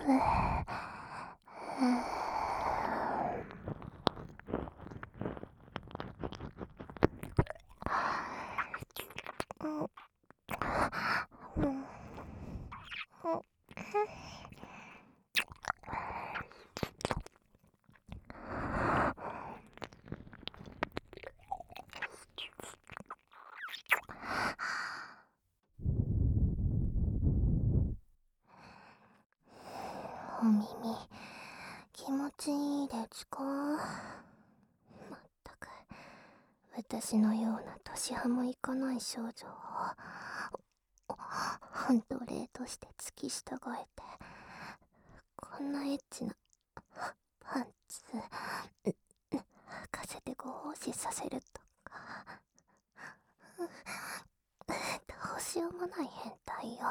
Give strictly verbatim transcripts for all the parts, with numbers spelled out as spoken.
お耳気持ちいいですか？まったく私のような年派もいかない少女を奴隷として付き従えて、こんなエッチなパンツ履かせてご奉仕させるとか、どうしようもない変態よ。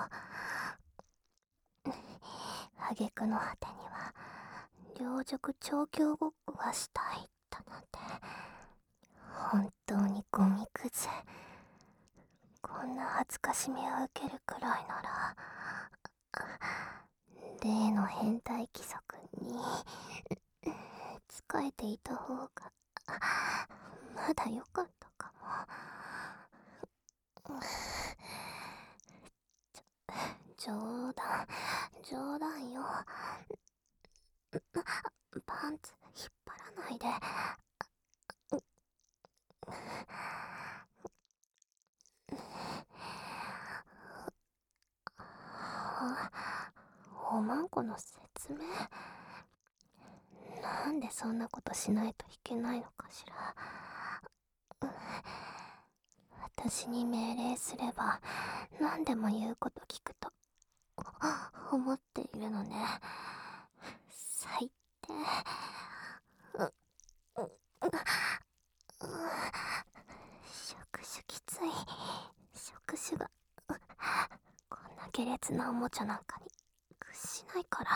挙句の果てには両辱調教ごっこがしたいだなんて、本当にゴミくず。こんな恥ずかしみを受けるくらいなら例の変態貴族に仕えていた方がまだ良かったかも。冗談冗談よ。パンツ引っ張らないで。おまんこの説明、なんでそんなことしないといけないのかしら。私に命令すれば何でも言うこと聞くと思っているのね。最低。触手きつい。触手がこんな下劣なおもちゃなんかに屈しないから。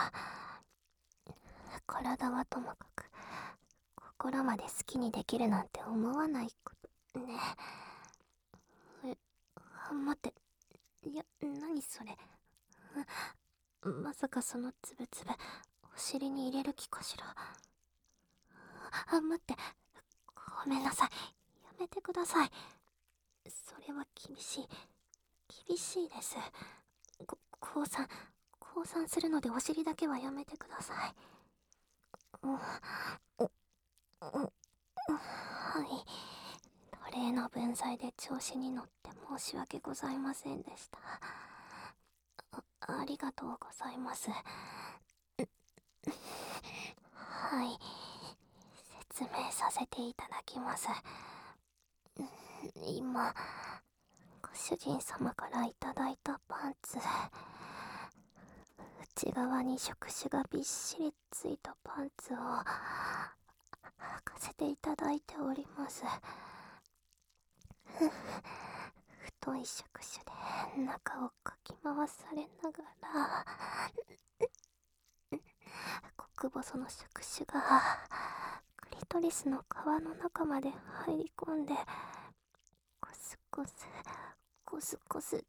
体はともかく心まで好きにできるなんて思わないことね。え、待って、いや、何それ。まさかそのつぶつぶお尻に入れる気かしら。あ、待って、ごめんなさい、やめてください。それは厳しい厳しいです。こ降参降参するのでお尻だけはやめてください。うううはい、奴隷の分際で調子に乗って申し訳ございませんでした。 あ, ありがとうございます。はい、説明させていただきます。今ご主人様からいただいたパンツ、内側に触手がびっしりついたパンツを履かせていただいております。太い触手で中をかき回されながら、極細の触手がクリトリスの皮の中まで入り込んで、コスコスコスコスって、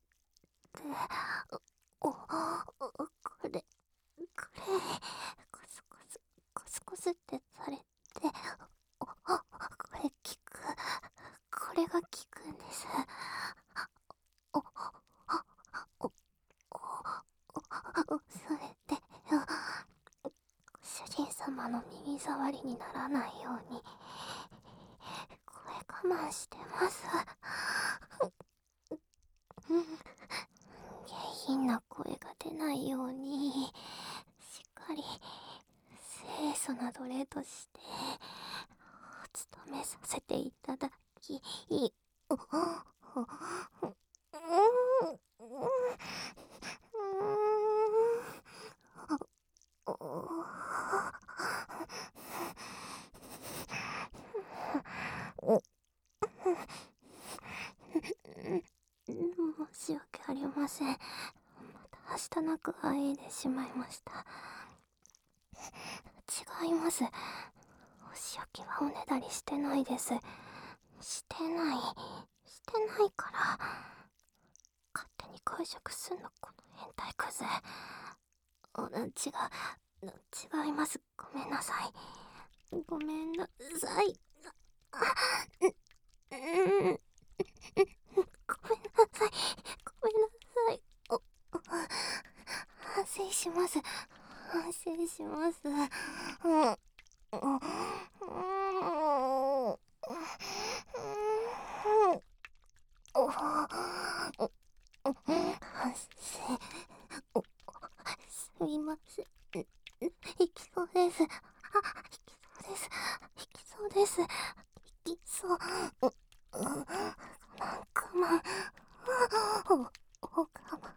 おおこれこれコスコスコスコスってされて、おこれ効く、これが効くんです。おおおおそれで主人様の耳障りにならないように声我慢してます。下品な声が出ないようにしっかり清楚な奴隷としてお務めさせていただき、お申し訳ありません。またはしたなくあえいでしまいました。違います。お仕置きはおねだりしてないです。してないしてないから。勝手に解釈すんの、この変態クズ。 あ、違う、違います。ごめんなさい。ごめんなさい。あ、うん、うん、ごめんなさい。ごめんなさい。お、反省します。反省します。うん。うん。うん。お、反省。お、すみません。いきそうです。あ、いきそうです。いきそうです。いきそう。う、う、なんかまん。お、お、我慢。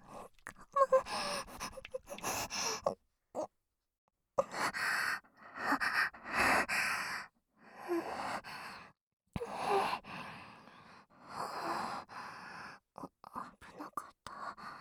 危なかった。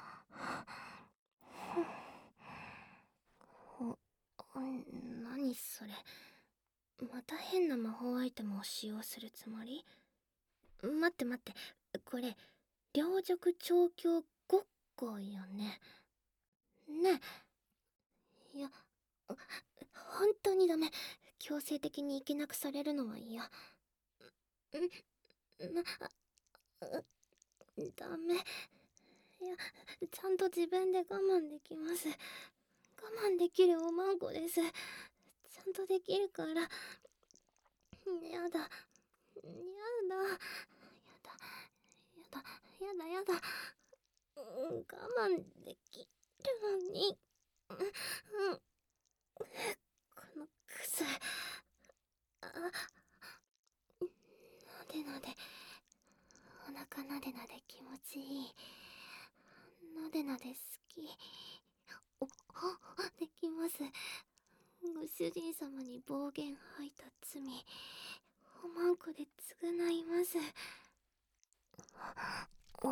お、何それ。また変な魔法アイテムを使用するつもり？待って待って、これ両辱調教ごっこよね。ねえ、いや、本当にダメ。強制的に行けなくされるのは嫌。ん、な、ダメ。いや、ちゃんと自分で我慢できます。我慢できるおまんこです。ちゃんとできるから。やだ。やだ。やだ。やだ。やだ。やだ。うん、我慢できるのに。うん。このクズ。あ、なでなで。お腹なでなで気持ちいい。なでなで好き。お、できます。ご主人様に暴言吐いた罪、おまんこで償います。お、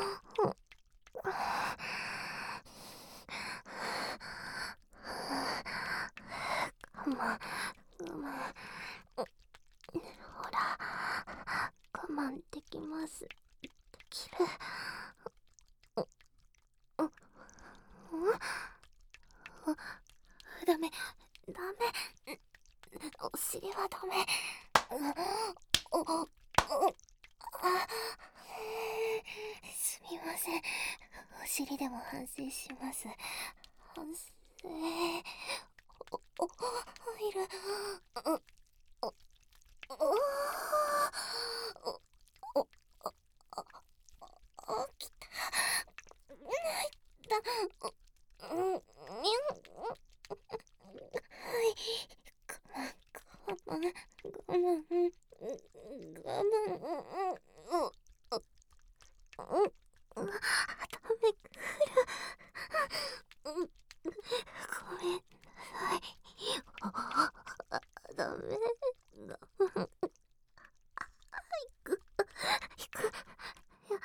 我慢、我慢。ほら、我慢できます。できる。う、う、う、ダメ、ダメ。お尻はダメ。お、お、お、あ、すみません。お尻でも反省します。反省。お、お、入る。お、お、お、お、お、お、きた。入った。うん、にゃん。はい。我慢、我慢、我慢、我慢。うん、ダメくる。うん、ごめんなさい。あ、ダメ。我慢。行く、行く。いや、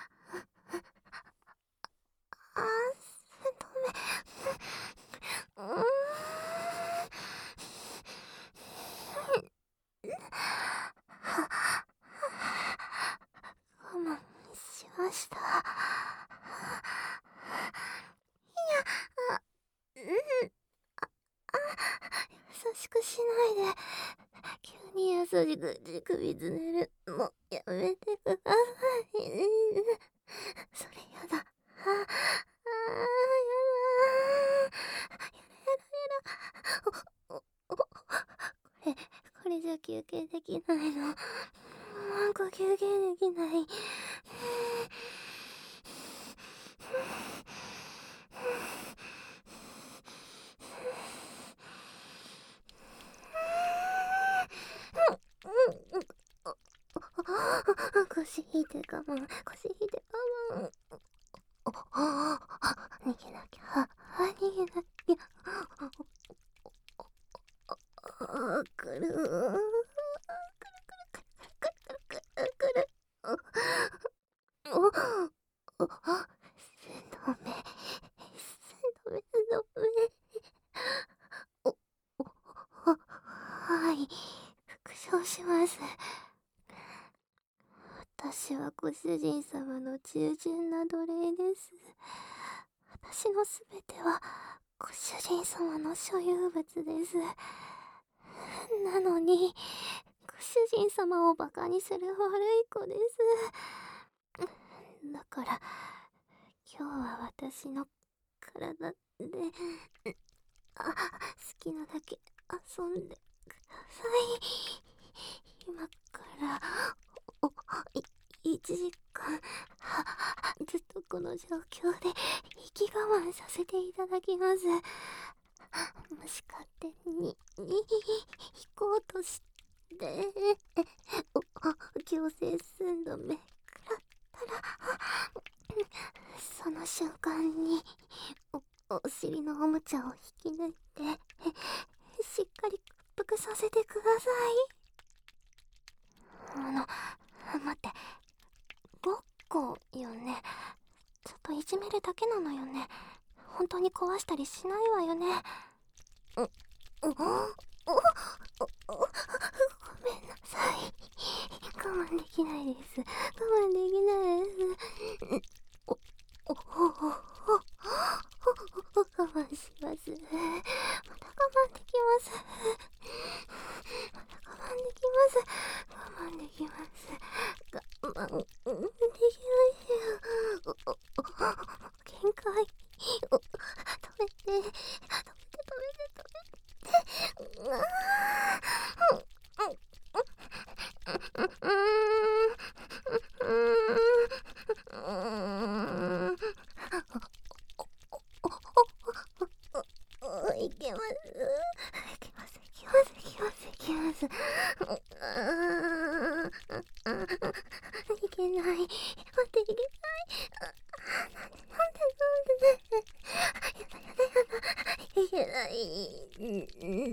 あー、ダメ。うーん。我慢しました。いや、あ、うん。優しくしないで。急に優しく乳首つねるのやめてください。それやだ。ああ、やだ。やだやだ。お、お、お、これ、これじゃ休憩できないの。なんか休憩できない。腰引いて我慢、腰引いて我慢。お、あ、逃げなきゃ、逃げなきゃ。あ、くる。くるくるくるくるくるくるくる。お、お、せんどめ、せんどめ、せんどめ。お、お、はい、復唱します。私はご主人様の従順な奴隷です。 私のすべてはご主人様の所有物です。なのに、ご主人様をバカにする悪い子です。だから、今日は私の体で、あ、好きなだけ遊んでください。今からおいいちじかんずっとこの状況で息我慢させていただきます。もし勝手に行こうとしてお強制寸止め食らったら、その瞬間におお尻のおもちゃを引き抜いてしっかり屈服させてください。あの、待って、ごっこよね。ちょっといじめるだけなのよね。本当に壊したりしないわよね。う、う、お、お、お、ごめんなさい。我慢できないです。我慢できないです。お、お、お、お、お、我慢します。また我慢できます。また我慢できます。我慢できます。我慢できますよ。お、お、お、限界。お、止めて、止めて、止めて、止めて。うわー。いけます。いけます。いけます。いけます。いけます。いけない。待って、いけない。なんで、なんで、なんで、やだ、やだ、やだ。いけない。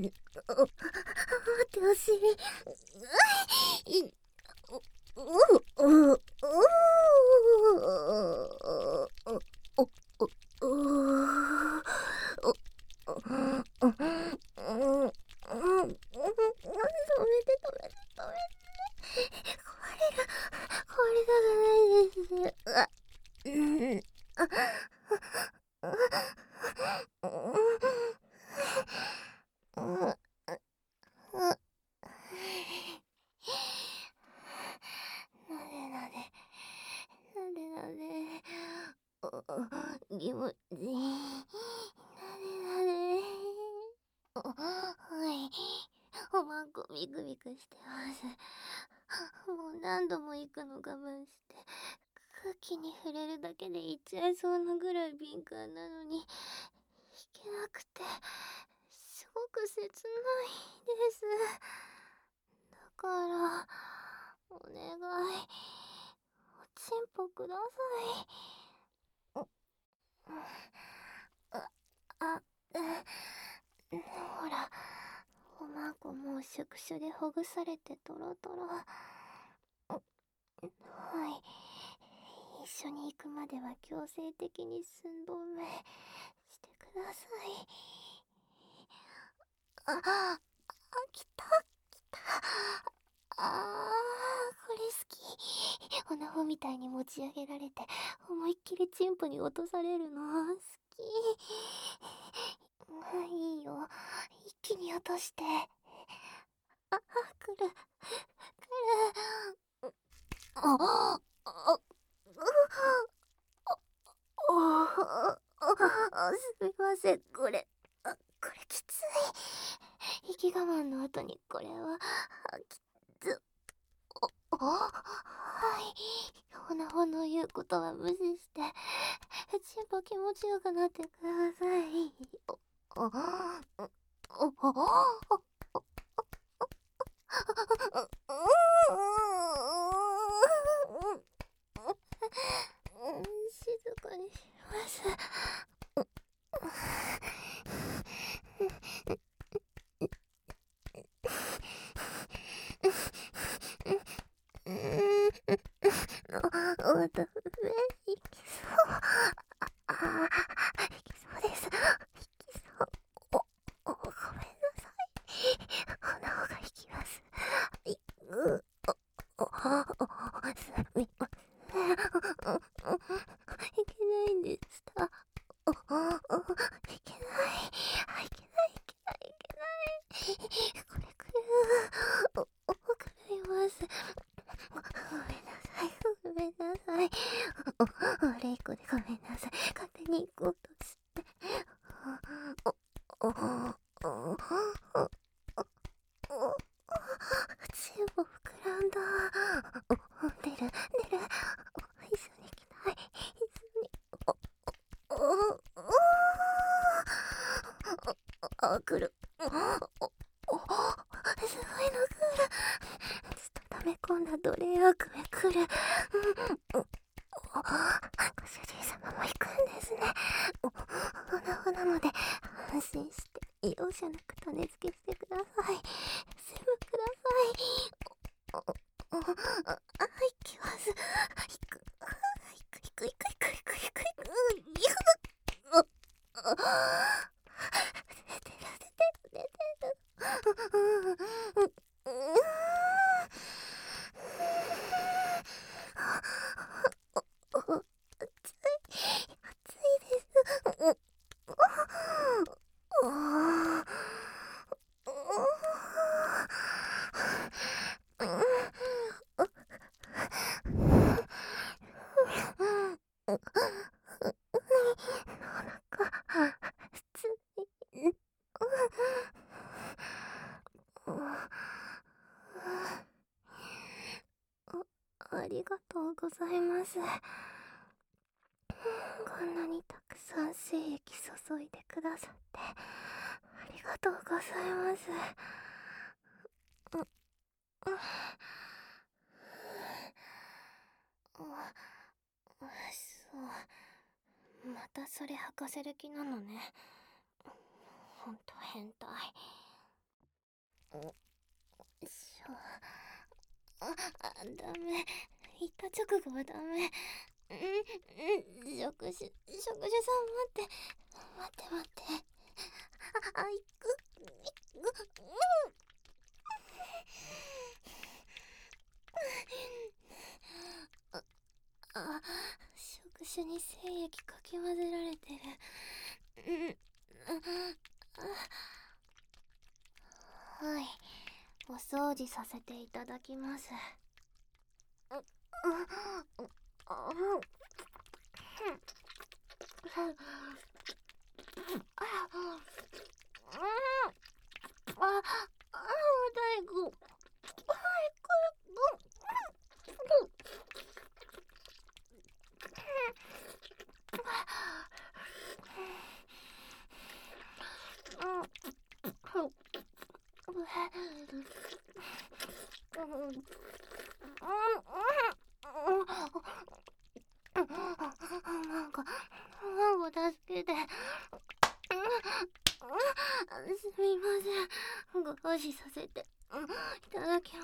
待って、お尻。い、お、お、お、お、お、お、お、うん、うん、うん、うん、止めて、止めて、止めて。壊れる、壊れたくないです。うわ、うん、あ、うん、うん、なでなで、なでなで、お、気持ちいい。なでなで。お、はい。おまんこビクビクしてます。もう何度も行くの我慢して、空気に触れるだけで行っちゃいそうなぐらい敏感なのに、行けなくて、すごく切ないです。だから、お願い、おちんぽください。お、あ、あ、うん、ほら、おまんこもう触手でほぐされてトロトロ。はい。一緒に行くまでは強制的に寸止めしてください。あ、あ、来た、来た。あー、これ好き。おなほみたいに持ち上げられて、思いっきりチンポに落とされるの好き。まあいいよ。一気に落として。あ、来る、来る。あ、あ、あ、あ、すみません、これ。あ、これきつい。息我慢の後にこれは、きつ。お、はい。ほなほの言うことは無視して、ちんぽ気持ちよくなってください。お、お、お、お、お、静かにします。おだめ、いきそう。ああ、いきそうです。いきそう。お、お、ごめんなさい。鼻がいきます。い、う、お、お、お、すみません。 悪い子でごめんなさい。勝手に行こうとして。お、お、お、お、お、口も膨らんだ。出る、出る。一緒に行きたい。一緒に。お、お、お、あ、来る。お、お、すごいの来る。ちょっと溜め込んだ奴隷悪夢来る。ご主人様も行くんですね。お、ほなほなので安心して容赦なく種付けしてください。全部ください。お、お、お、あ、あ、行きます。行く。行く行く行く行く行く行く行く。お、あ、出てる出てる出てる。うんうんうん。お、お、暑い、暑いです。お、お、お、暑い。ありがとうございます。こんなにたくさん精液注いでくださってありがとうございます。う、う、そう、またそれ履かせる気なのね。ほんと変態。よいしょ。あ、あ、ダメ。行った直後はダメ。うん、うん、職種、職種さん待って。待って待って。あ、あ、行く、行く、うん。あ、あ、触手に精液かき混ぜられてる。うん、あ、はい、お掃除させていただきます。あ、あ、あ、大工、なんか、なんか助けて。すみません。ご奉仕させていただきます。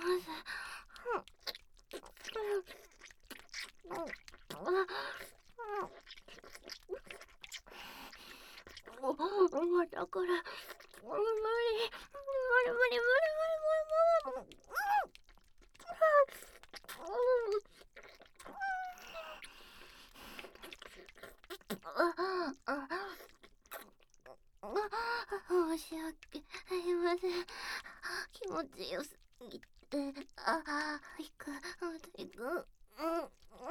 お、またこれ、無理、無理無理無理無理無理無理無理。申し訳ありません。気持ちよすぎて、あ、行く、行く、うん、うん、行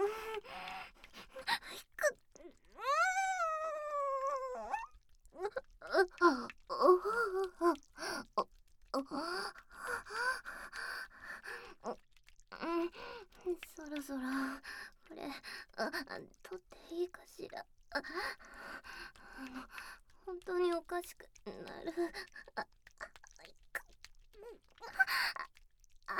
く、そろそろこれ、あ、取っていいかしら。あ、あの、本当におかしくなる。あ、あ、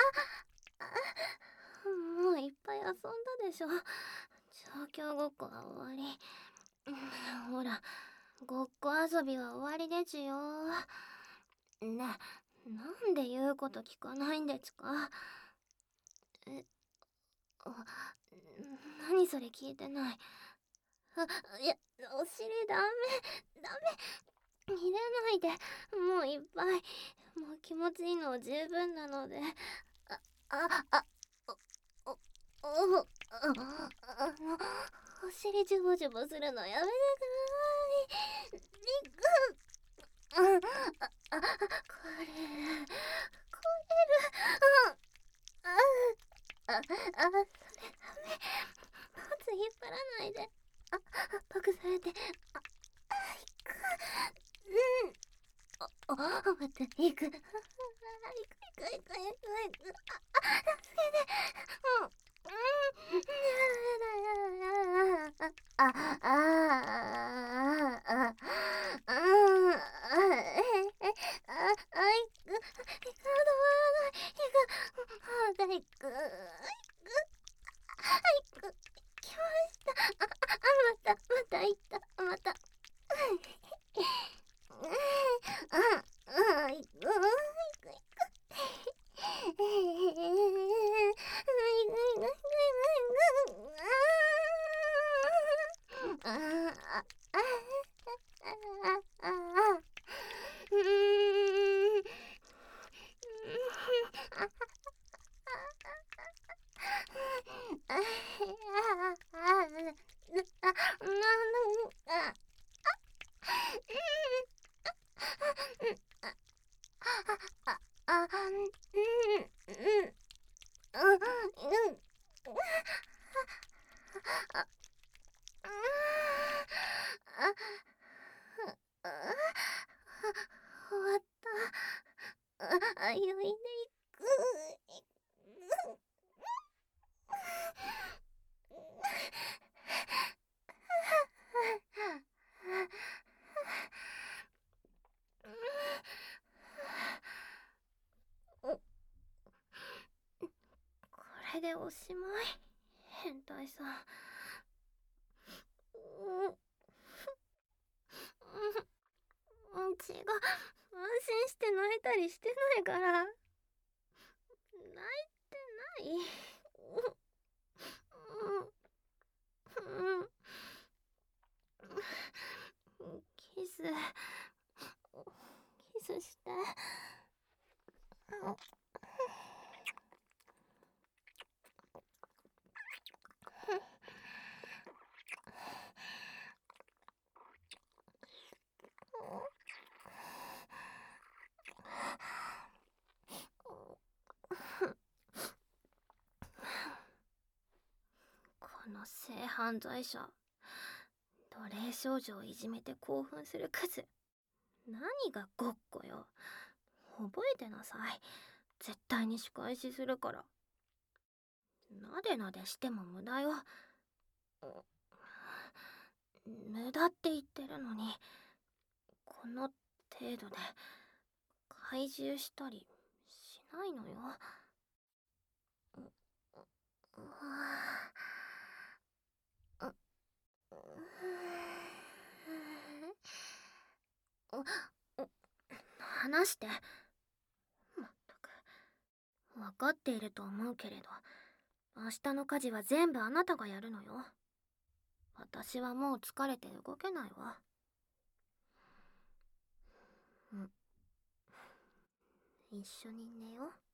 もういっぱい遊んだでしょ。状況ごっこは終わり。ほら、ごっこ遊びは終わりですよ。ね、なんで言うこと聞かないんですか？え、あ、何それ聞いてない。あ、いや、お尻ダメ、ダメ。入れないで。もういっぱい。もう気持ちいいの十分なので。あ、あ、あ、お、お、お、あ、あの、お尻ジュボジュボするのやめてください。りく、あ、あ、あ、これ、これる。あ、あ、あ、それダメ。まず引っ張らないで。あ、隠されて。あ、あ、行く。うん。あ、あ、また行く。あ、行く行く行く行く。あ、あ、助けて。うん。うん。やだやだやだやだ。あ、あ、あ、あ、あ、あ、え、え、あ、あ、行く。行く。止まらない。行く。あ、だ、行く。行く。あ、行く。来ました。あ、あ、また、また行った。また。うん、うん、行く、行く、行く。行く、行く、行く。ああ、ああ、ああ、うーん。ああ、うん、うん、うん、あ、あ、終わった。あ、よいでいく。これでおしまい。変態さん。うん、うん、血が安心して泣いたりしてないから。泣いてない。うん、うん、キス、キスして。この性犯罪者、奴隷少女をいじめて興奮するクズ。何がごっこよ。覚えてなさい。絶対に仕返しするから。なでなでしても無駄よ。無駄って言ってるのに、この程度で怪獣したりしないのよ。うわ、話して。まったく。分かっていると思うけれど、明日の家事は全部あなたがやるのよ。私はもう疲れて動けないわ。うん。一緒に寝よう。